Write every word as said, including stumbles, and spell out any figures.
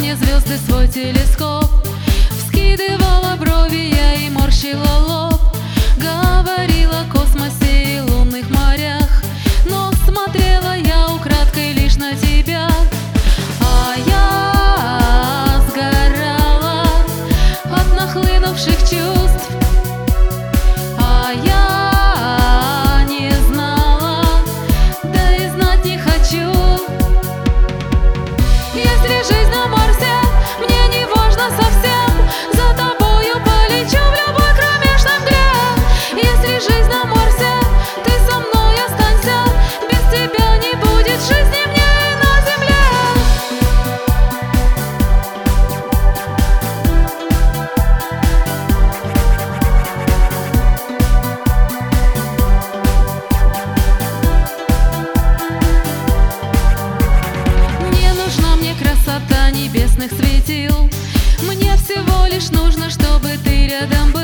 мне звезды свой телескоп. Вскидывала брови я и морщила лоб. Говорила о космосе и лунных морях, но смотрела я украдкой лишь на тебя. А я сгорала от нахлынувших чувств. А я не знала, да и знать не хочу. Если жизнь на Марсе, мне не важно совсем, за тобою полечу в любой кромешной мгле. Если жизнь на Марсе, ты со мной останься, без тебя не будет жизни мне и на земле. Не нужна мне красота небесных светил, мне всего лишь нужно, чтобы ты рядом был.